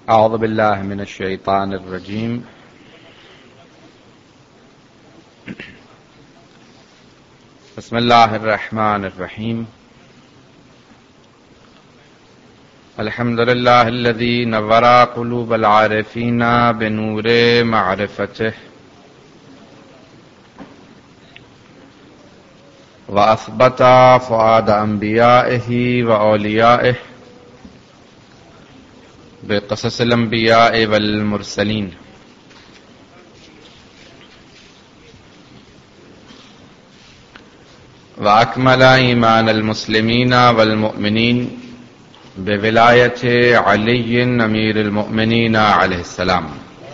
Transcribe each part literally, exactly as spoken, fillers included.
أعوذ بالله من الشيطان الرجيم. بسم الله الرحمن الرحيم. الحمد لله الذي نور قلوب العارفين بنور معرفته وأثبت فؤاد أنبيائه وأوليائه بقصص الأنبياء والمرسلين، وأكمل إيمان المسلمين والمؤمنين بولاية علي أمير المؤمنين عليه السلام.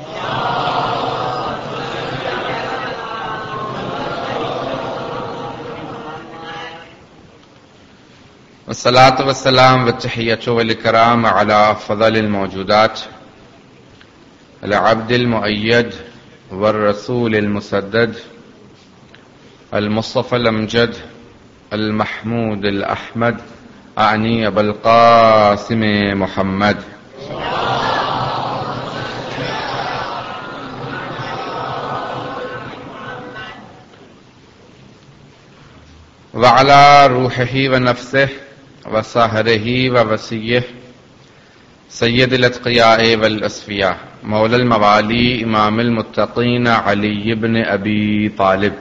والصلاة والسلام والتحية والإكرام على أفضل الموجودات العبد المؤيد والرسول المسدد المصطفى الأمجد المحمود الأحمد، أعني أبا القاسم محمد. وعلى روحه ونفسه وصهره ووسيه سيد الأتقياء والأصفياء مولى الموالي إمام المتقين علي بن أبي طالب.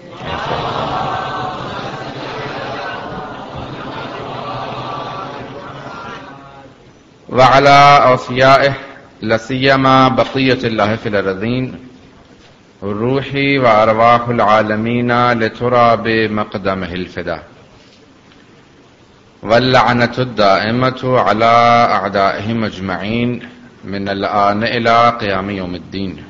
وعلى أوفيائه لسيما بقية الله في الأرضين الروح وأرواح العالمين لترى بمقدمه الفداء، واللعنة الدائمة على أعدائهم أجمعين من الآن إلى قيام يوم الدين.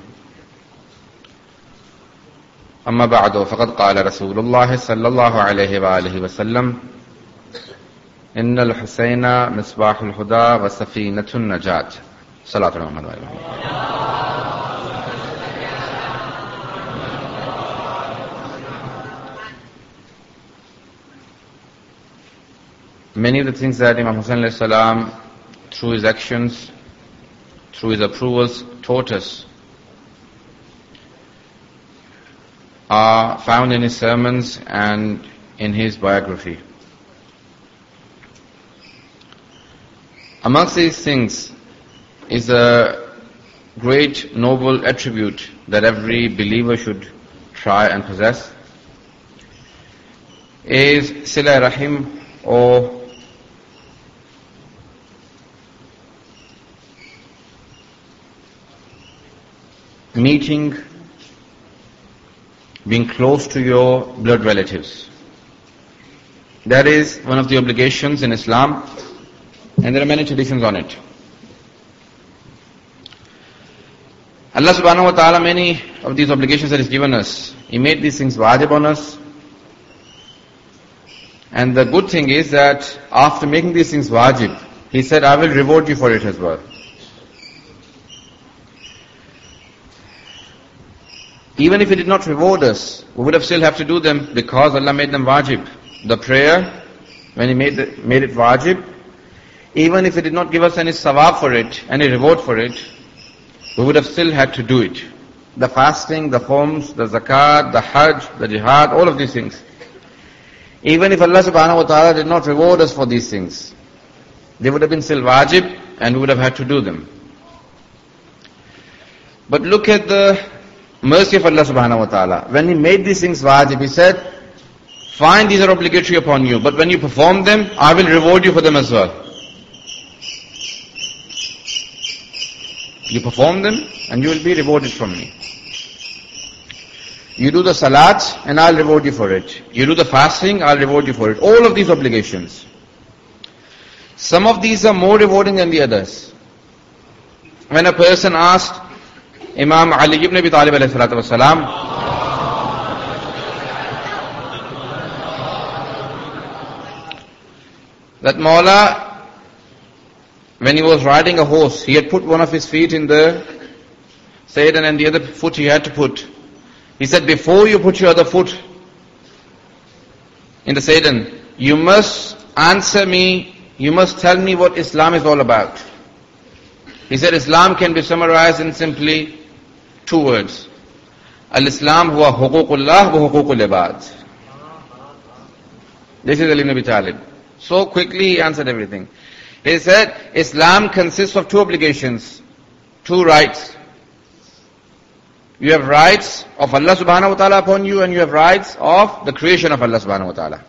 أما بعد، فقد قال رسول الله صلى الله عليه وآله وسلم: إن الحسين مصباح الهدى وسفينة النجاة. صلاة الله عليه وسلم. Many of the things that Imam Hussain alayhi salam, through his actions, through his approvals, taught us are found in his sermons and in his biography. Amongst these things is a great noble attribute that every believer should try and possess, is Sila Rahim, or meeting, being close to your blood relatives. That is one of the obligations in Islam, and there are many traditions on it. Allah subhanahu wa ta'ala, many of these obligations that He's given us, He made these things wajib on us. And the good thing is that after making these things wajib, He said, I will reward you for it as well. Even if He did not reward us, we would have still have to do them because Allah made them wajib. The prayer, when He made, the, made it wajib, even if He did not give us any sawab for it, any reward for it, we would have still had to do it. The fasting, the homs, the zakat, the hajj, the jihad, all of these things. Even if Allah subhanahu wa ta'ala did not reward us for these things, they would have been still wajib and we would have had to do them. But look at the mercy of Allah subhanahu wa ta'ala. When He made these things wajib, He said, fine, these are obligatory upon you, but when you perform them, I will reward you for them as well. You perform them and you will be rewarded from me. You do the salat and I'll reward you for it. You do the fasting, I'll reward you for it. All of these obligations. Some of these are more rewarding than the others. When a person asked Imam Ali ibn Abi Talib alayhi salatu wasalam, that Mawla, when he was riding a horse, he had put one of his feet in the Sayyidan and the other foot he had to put. He said, before you put your other foot in the Sayyidan, you must answer me, you must tell me what Islam is all about. He said Islam can be summarized in simply two words. Al-Islam huwa huququllah wa huququl ibad. This is Ali ibn Abi Talib. So quickly he answered everything. He said, Islam consists of two obligations, two rights. You have rights of Allah subhanahu wa ta'ala upon you, and you have rights of the creation of Allah subhanahu wa ta'ala.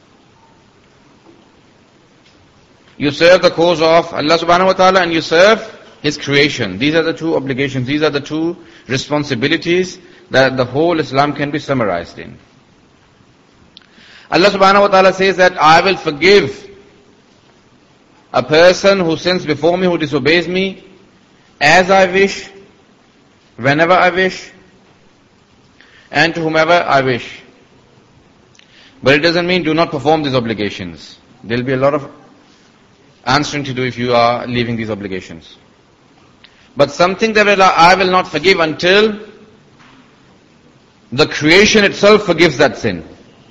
You serve the cause of Allah subhanahu wa ta'ala and you serve His creation. These are the two obligations, these are the two responsibilities that the whole Islam can be summarized in. Allah subhanahu wa ta'ala says that I will forgive a person who sins before me, who disobeys me, as I wish, whenever I wish, and to whomever I wish. But it doesn't mean do not perform these obligations. There will be a lot of answering to do if you are leaving these obligations. But something that I will not forgive until the creation itself forgives that sin.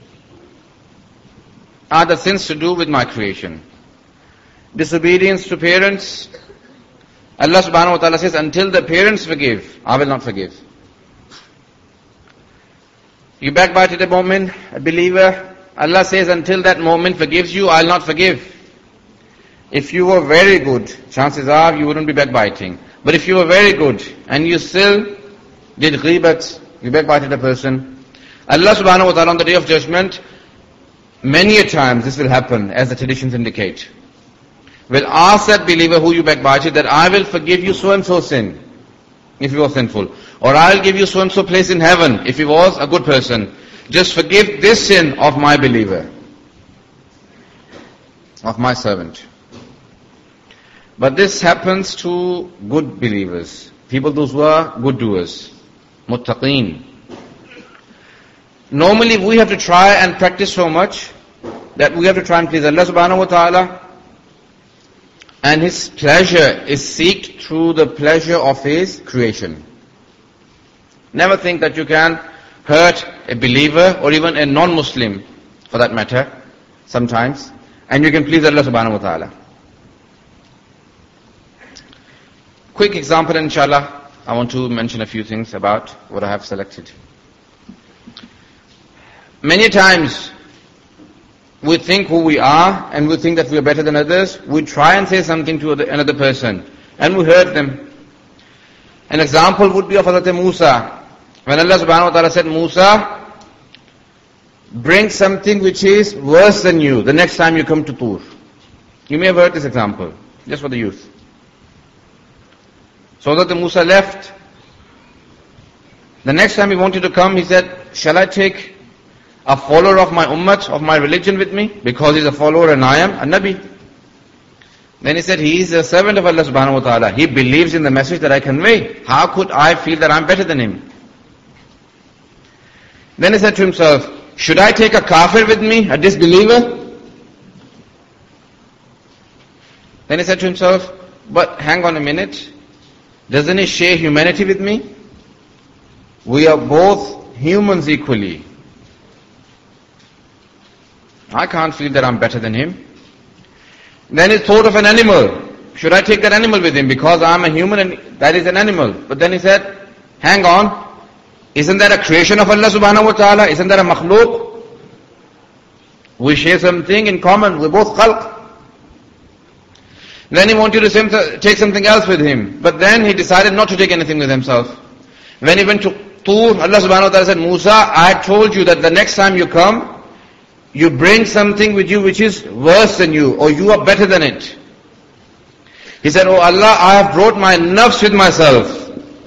Are the sins to do with my creation? Disobedience to parents, Allah subhanahu wa ta'ala says, until the parents forgive, I will not forgive. You backbited a moment, a believer, Allah says, until that moment forgives you, I'll not forgive. If you were very good, chances are you wouldn't be backbiting. But if you were very good, and you still did ghibat, you backbited a person, Allah subhanahu wa ta'ala on the day of judgment, many a times this will happen, as the traditions indicate, will ask that believer who you backbited that I will forgive you so and so sin, if you were sinful. Or I will give you so and so place in heaven, if he was a good person. Just forgive this sin of my believer, of my servant. But this happens to good believers, people those who are good doers, muttaqeen. Normally we have to try and practice so much that we have to try and please Allah subhanahu wa ta'ala, and His pleasure is seeked through the pleasure of His creation. Never think that you can hurt a believer or even a non-Muslim, for that matter, sometimes, and you can please Allah subhanahu wa ta'ala. Quick example, inshallah, I want to mention a few things about what I have selected. Many times, we think who we are, and we think that we are better than others. We try and say something to another person, and we hurt them. An example would be of Hazrat Musa. When Allah subhanahu wa ta'ala said, Musa, bring something which is worse than you the next time you come to Tur. You may have heard this example, just for the youth. So that Musa left. The next time he wanted to come, he said, shall I take a follower of my ummah, of my religion with me? Because he's a follower and I am a Nabi. Then he said, he is a servant of Allah subhanahu wa ta'ala. He believes in the message that I convey. How could I feel that I'm better than him? Then he said to himself, should I take a kafir with me, a disbeliever? Then he said to himself, but hang on a minute. Doesn't he share humanity with me? We are both humans equally. I can't feel that I'm better than him. Then he thought of an animal. Should I take that animal with him? Because I'm a human and that is an animal. But then he said, hang on. Isn't that a creation of Allah subhanahu wa ta'ala? Isn't that a makhluk? We share something in common. We're both khalq. Then he wanted to take something else with him. But then he decided not to take anything with himself. When he went to Tur, Allah subhanahu wa ta'ala said, Musa, I told you that the next time you come, you bring something with you which is worse than you, or you are better than it. He said, oh Allah, I have brought my nafs with myself.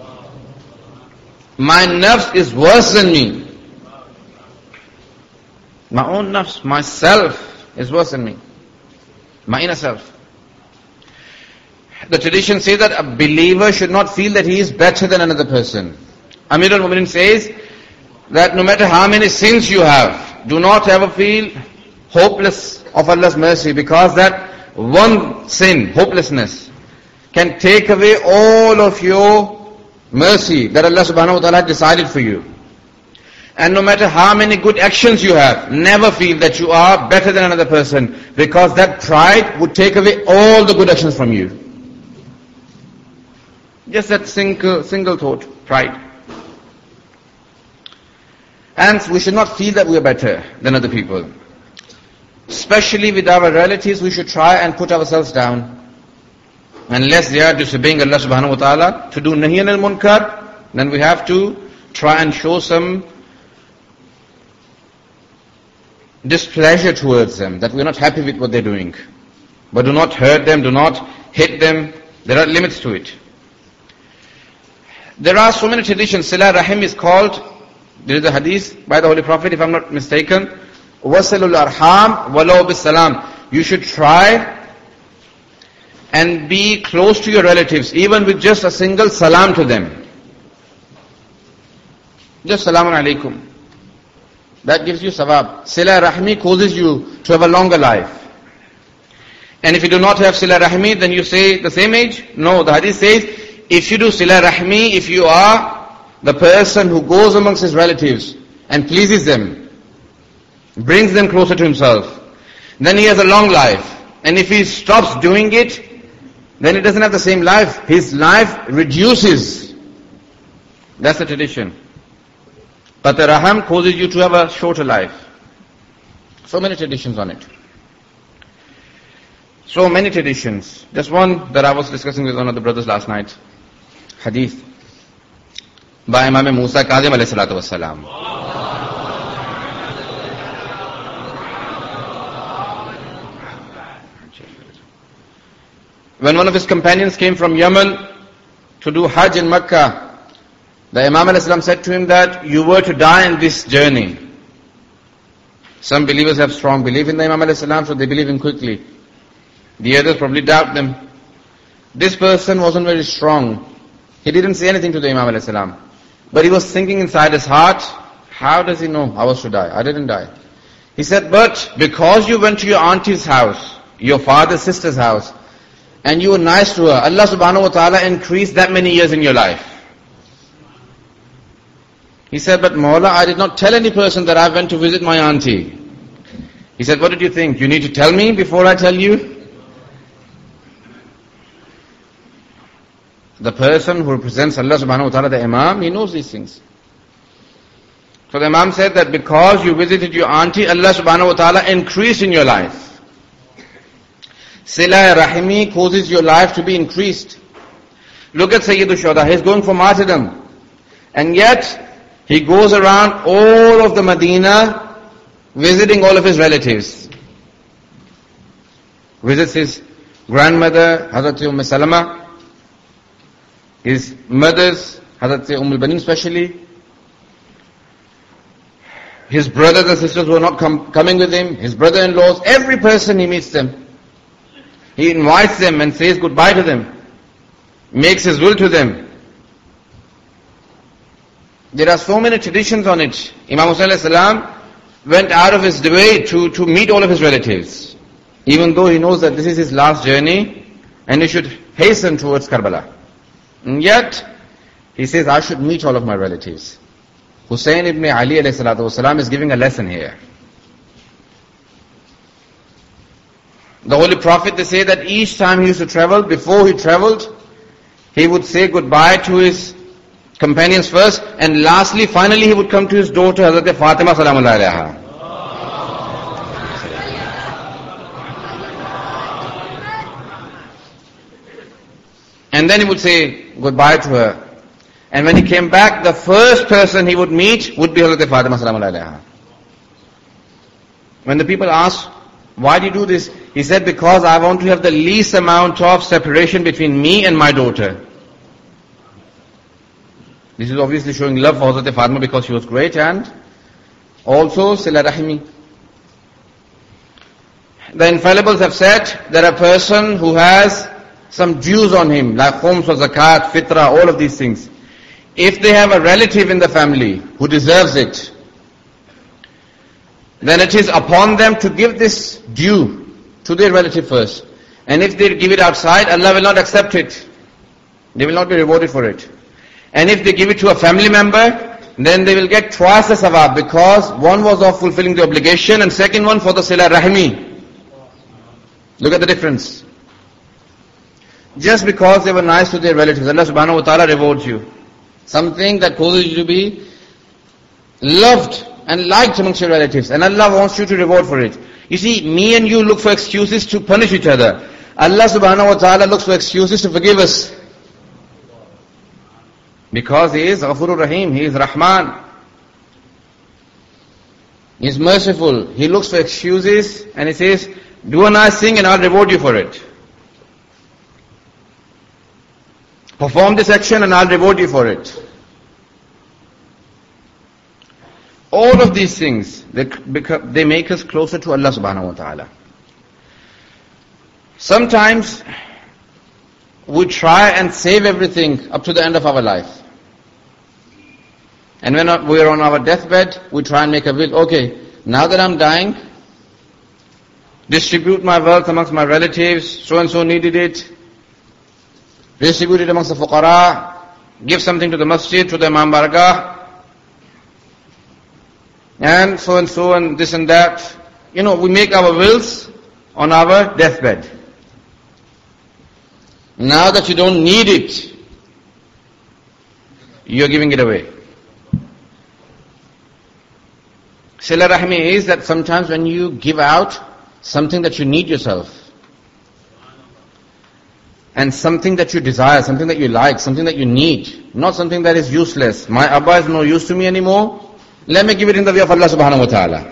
My nafs is worse than me. My own nafs, myself is worse than me. My inner self. The tradition says that a believer should not feel that he is better than another person. Amir al-Mu'minin says that no matter how many sins you have, do not ever feel hopeless of Allah's mercy, because that one sin, hopelessness, can take away all of your mercy that Allah subhanahu wa ta'ala decided for you. And no matter how many good actions you have, never feel that you are better than another person, because that pride would take away all the good actions from you. Just that single, single thought, pride. And we should not feel that we are better than other people. Especially with our relatives, we should try and put ourselves down. Unless they are disobeying Allah subhanahu wa ta'ala to do nahi anil munkar, then we have to try and show some displeasure towards them, that we are not happy with what they're doing. But do not hurt them, do not hit them. There are limits to it. There are so many traditions. Sila Rahim is called, there is a hadith by the Holy Prophet, if I'm not mistaken, Wasalul Arham Walau bis Salam. You should try and be close to your relatives, even with just a single salam to them. Just salamun alaikum. That gives you sawab. Sila Rahmi causes you to have a longer life. And if you do not have Sila Rahmi, then you say the same age? No, the hadith says, if you do Sila Rahmi, if you are the person who goes amongst his relatives and pleases them, brings them closer to himself, then he has a long life. And if he stops doing it, then he doesn't have the same life. His life reduces. That's the tradition. But the Raham causes you to have a shorter life. So many traditions on it. So many traditions. Just one that I was discussing with one of the brothers last night. Hadith by Imam Musa Kazim alayhi salatu wassalam. When one of his companions came from Yemen to do Hajj in Mecca, the Imam alayhi salam said to him that you were to die in this journey. Some believers have strong belief in the Imam alayhi salam, so they believe him quickly. The others probably doubt them. This person wasn't very strong. He didn't say anything to the Imam alayhi salam. But he was thinking inside his heart, how does he know I was to die? I didn't die. He said, but because you went to your auntie's house, your father's sister's house, and you were nice to her, Allah subhanahu wa ta'ala increased that many years in your life. He said, but Mawla, I did not tell any person that I went to visit my auntie. He said, what did you think? You need to tell me before I tell you? The person who represents Allah subhanahu wa ta'ala, the Imam, he knows these things. So the Imam said that because you visited your auntie, Allah subhanahu wa ta'ala increased in your life. Sila Rahimi causes your life to be increased. Look at Sayyidu Shuhada, he's going for martyrdom. And yet, he goes around all of the Medina, visiting all of his relatives. Visits his grandmother, Hazrat Umm Salama, his mothers, Hazrat Umm al-Banin especially, his brothers and sisters who are not com- coming with him, his brother-in-laws, every person he meets them. He invites them and says goodbye to them, makes his will to them. There are so many traditions on it. Imam Hussain alayhi salam went out of his way to, to meet all of his relatives, even though he knows that this is his last journey and he should hasten towards Karbala. And yet, he says, I should meet all of my relatives. Hussain ibn Ali alayhi salatu wasalam is giving a lesson here. The Holy Prophet, they say that each time he used to travel, before he traveled, he would say goodbye to his companions first, and lastly, finally he would come to his daughter, Hazrat Fatima salamullahi alayha. And then he would say goodbye to her. And when he came back, the first person he would meet would be Hazrat Fatima salamullahi alayha. When the people asked, why do you do this? He said, because I want to have the least amount of separation between me and my daughter. This is obviously showing love for Hazrat Fatima because she was great, and also Sila Rahimi. The infallibles have said that a person who has some dues on him, like khums or zakat, fitra, all of these things, if they have a relative in the family who deserves it, then it is upon them to give this due to their relative first. And if they give it outside, Allah will not accept it. They will not be rewarded for it. And if they give it to a family member, then they will get twice the sawab, because one was of fulfilling the obligation and second one for the Sila Rahimi. Look at the difference. just because they were nice to their relatives. Allah subhanahu wa ta'ala rewards you. Something that causes you to be loved and liked amongst your relatives. And Allah wants you to reward for it. You see, me and you look for excuses to punish each other. Allah subhanahu wa ta'ala looks for excuses to forgive us. Because He is Ghafurur Rahim, He is Rahman. He is merciful. He looks for excuses and He says, do a nice thing and I'll reward you for it. Perform this action and I'll reward you for it. All of these things, they, they make us closer to Allah subhanahu wa ta'ala. Sometimes we try and save everything up to the end of our life. And when we're on our deathbed, we try and make a will. Okay, now that I'm dying, distribute my wealth amongst my relatives, so and so needed it, distribute it amongst the fuqara, give something to the masjid, to the Imam Bargah, and so and so and this and that. You know, we make our wills on our deathbed. Now that you don't need it, you're giving it away. Sila Rahmi is that sometimes when you give out something that you need yourself, and something that you desire, something that you like, something that you need, not something that is useless. My Abba is no use to me anymore. Let me give it in the way of Allah subhanahu wa ta'ala.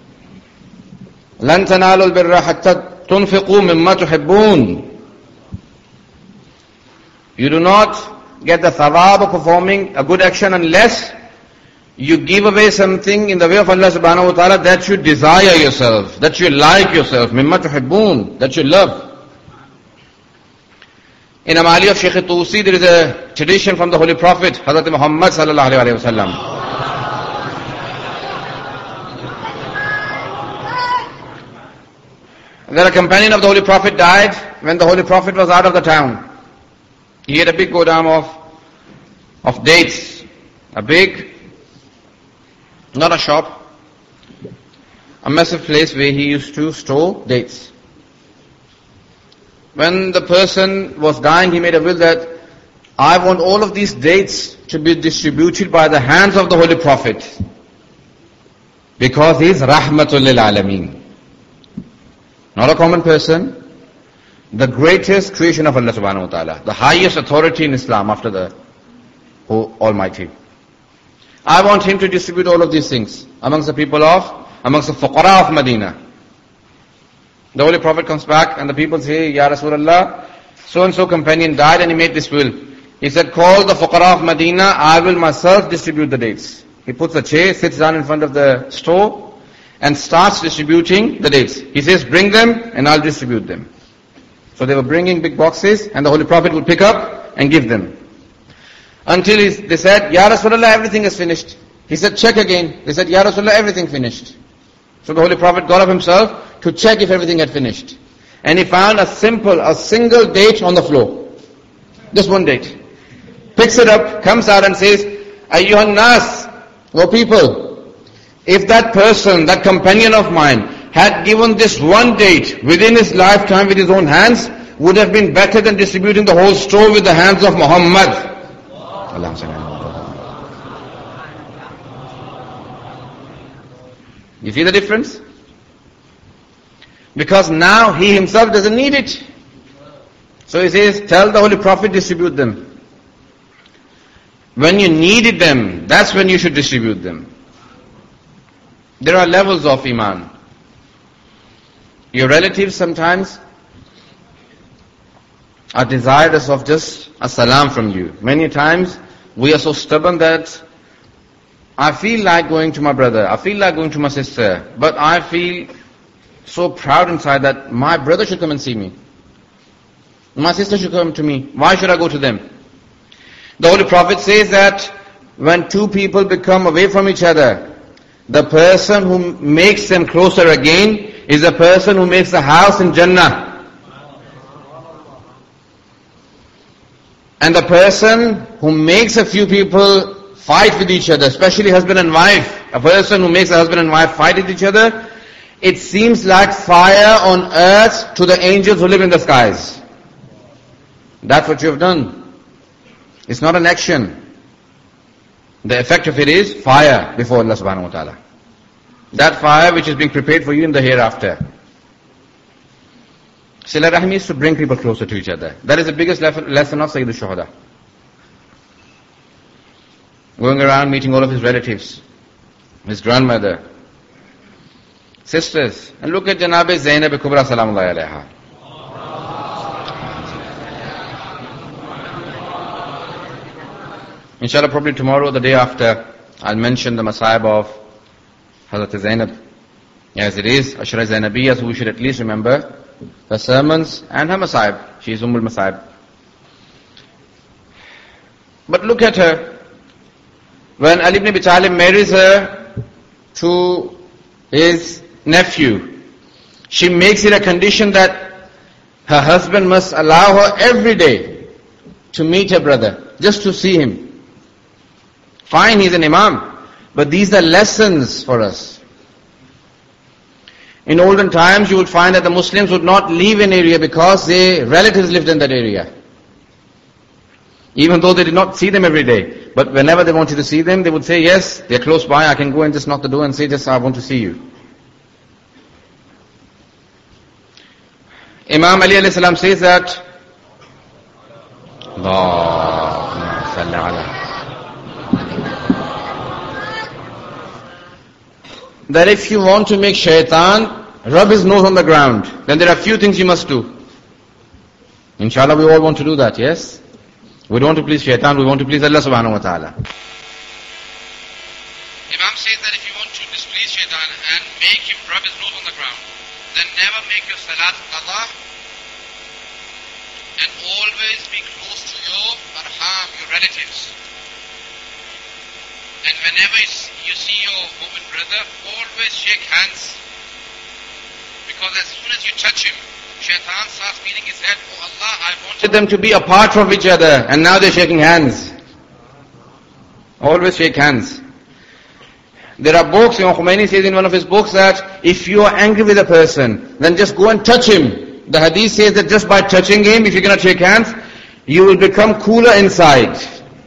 لَن تَنَالُوا الْبِرَّ حَتَّى تُنْفِقُوا مِمَّا تُحِبُّونَ. You do not get the thawab of performing a good action unless you give away something in the way of Allah subhanahu wa ta'ala that you desire yourself, that you like yourself, مِمَّا تُحِبُّونَ, that you love. In Amali of Shaykh Tusi, there is a tradition from the Holy Prophet, Hazrat Muhammad sallallahu alayhi wa sallam. That a companion of the Holy Prophet died when the Holy Prophet was out of the town. He had a big godam of, of dates. A big, not a shop, a massive place where he used to store dates. When the person was dying, he made a will that I want all of these dates to be distributed by the hands of the Holy Prophet. Because he is Rahmatul lil Alameen. Not a common person, the greatest creation of Allah subhanahu wa ta'ala, the highest authority in Islam after the Almighty. I want him to distribute all of these things amongst the people of, amongst the fuqara of Medina. The Holy Prophet comes back and the people say, Ya Rasulullah, so and so companion died and he made this will. He said, call the fuqara of Medina, I will myself distribute the dates. He puts a chair, sits down in front of the store, and starts distributing the dates. He says, bring them and I'll distribute them. So they were bringing big boxes and the Holy Prophet would pick up and give them. Until he, they said, Ya Rasulullah, everything is finished. He said, check again. They said, Ya Rasulullah, everything finished. So the Holy Prophet got up himself to check if everything had finished. And he found a simple, a single date on the floor. Just one date. Picks it up, comes out and says, Ayyuhan nas, O people, if that person, that companion of mine, had given this one date within his lifetime with his own hands, would have been better than distributing the whole store with the hands of Muhammad. You see the difference? Because now he himself doesn't need it. So he says, tell the Holy Prophet, distribute them. When you needed them, that's when you should distribute them. There are levels of Iman. Your relatives sometimes are desirous of just a salam from you. Many times we are so stubborn that I feel like going to my brother, I feel like going to my sister, but I feel so proud inside that my brother should come and see me. My sister should come to me. Why should I go to them? The Holy Prophet says that when two people become away from each other, the person who makes them closer again is a person who makes a house in Jannah. And the person who makes a few people fight with each other, especially husband and wife, a person who makes a husband and wife fight with each other, it seems like fire on earth to the angels who live in the skies. That's what you have done. It's not an action. The effect of it is fire before Allah subhanahu wa ta'ala. That fire which is being prepared for you in the hereafter. Sila Rahim is to bring people closer to each other. That is the biggest lesson of Sayyid al-Shuhada. Going around meeting all of his relatives, his grandmother, sisters. And look at Janab Zainab Kubra Salamullahi alayha. Inshallah, probably tomorrow or the day after, I'll mention the masayib of Hazrat Zainab. As it is, Ashra Zainabiyya, so we should at least remember her sermons and her masayib. She is Ummul Masayib. But look at her. When Ali ibn Abi Talib marries her to his nephew, she makes it a condition that her husband must allow her every day to meet her brother, just to see him. Fine, he's an imam, but these are lessons for us. In olden times, you would find that the Muslims would not leave an area because their relatives lived in that area. Even though they did not see them every day. But whenever they wanted to see them, they would say, yes, they're close by, I can go and just knock the door and say, just I want to see you. Imam Ali alayhi salam says that, Allahumma salli ala. That if you want to make shaitan rub his nose on the ground, then there are few things you must do. Inshallah, we all want to do that, yes? We don't want to please shaitan, we want to please Allah subhanahu wa ta'ala. Imam says that if you want to displease shaitan and make him rub his nose on the ground, then never make your salat qada and always be close to your arham, your relatives. And whenever you see your woman brother, always shake hands. Because as soon as you touch him, shaitan starts beating his head, oh Allah, I wanted them to be apart from each other, and now they're shaking hands. Always shake hands. There are books, Imam Khomeini says in one of his books that if you are angry with a person, then just go and touch him. The hadith says that just by touching him, if you cannot shake hands, you will become cooler inside.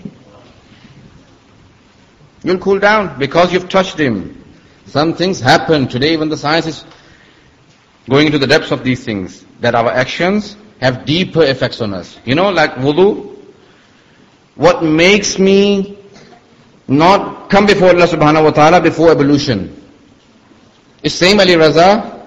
You'll cool down because you've touched him. Some things happen. Today even the science is going into the depths of these things. That our actions have deeper effects on us. You know, like wudu. What makes me not come before Allah subhanahu wa ta'ala before ablution? Is same Ali Raza.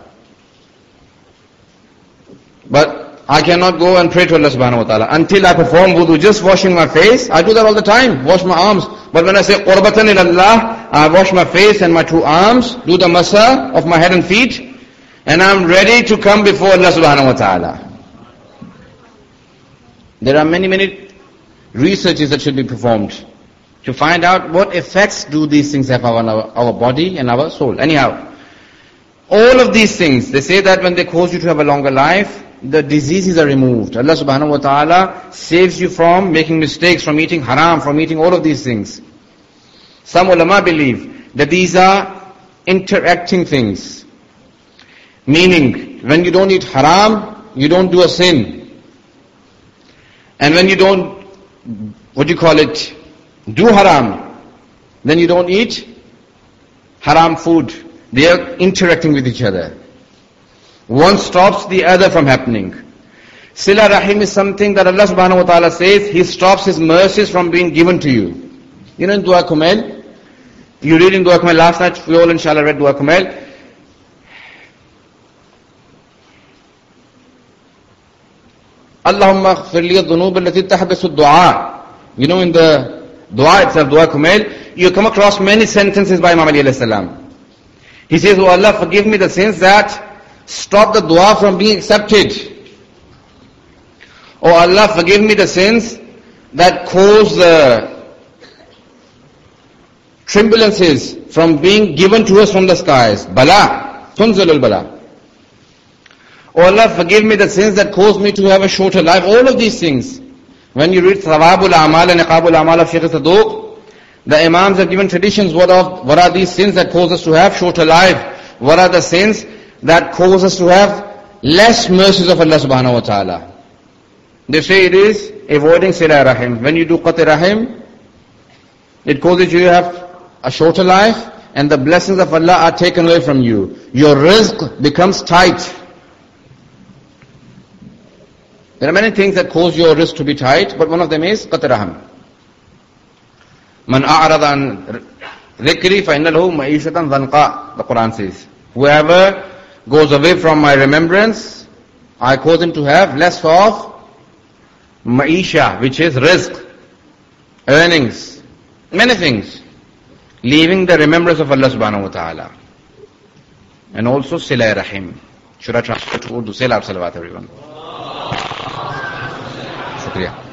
But I cannot go and pray to Allah subhanahu wa ta'ala until I perform wudu, just washing my face. I do that all the time, wash my arms. But when I say qurbatan ilallah, I wash my face and my two arms, do the masa of my head and feet, and I'm ready to come before Allah subhanahu wa ta'ala. There are many, many researches that should be performed to find out what effects do these things have on our, our body and our soul. Anyhow, all of these things, they say that when they cause you to have a longer life, the diseases are removed. Allah subhanahu wa ta'ala saves you from making mistakes, from eating haram, from eating all of these things. Some ulama believe that these are interacting things. Meaning, when you don't eat haram, you don't do a sin. And when you don't, what do you call it, do haram, then you don't eat haram food. They are interacting with each other. One stops the other from happening. Sila Rahim is something that Allah subhanahu wa ta'ala says, He stops His mercies from being given to you. You know in Dua Kumail, you read in Dua Kumail, last night we all inshallah read Dua Kumail. Allahumma aghfir li adh-dhunub allati tahbisu ad-du'a. You know in the Dua itself, Dua Kumail, you come across many sentences by Imam Ali alayhi salam. He says, oh Allah, forgive me the sins that stop the dua from being accepted. Oh Allah, forgive me the sins that cause the turbulences from being given to us from the skies. Bala, tunzalul bala. Oh Allah, forgive me the sins that cause me to have a shorter life. All of these things. When you read Thawabul Amal and Iqabul Amal of Shaykh Saduq, the Imams have given traditions. What are, what are these sins that cause us to have shorter life? What are the sins that cause us to have less mercies of Allah subhanahu wa ta'ala? They say it is avoiding Sila Rahim. When you do Qat Rahim, it causes you to have a shorter life and the blessings of Allah are taken away from you. Your rizq becomes tight. There are many things that cause your rizq to be tight, but one of them is Qat Rahim. Man a'rada an dhikri fa inna lahu ma'ishatan dhanqa, the Quran says. Whoever goes away from my remembrance, I cause him to have less of ma'isha, which is rizq, earnings, many things, leaving the remembrance of Allah subhanahu wa ta'ala. And also Sila Rahim. Should I translate to Urdu? Say loud salawat everyone. Shukriya.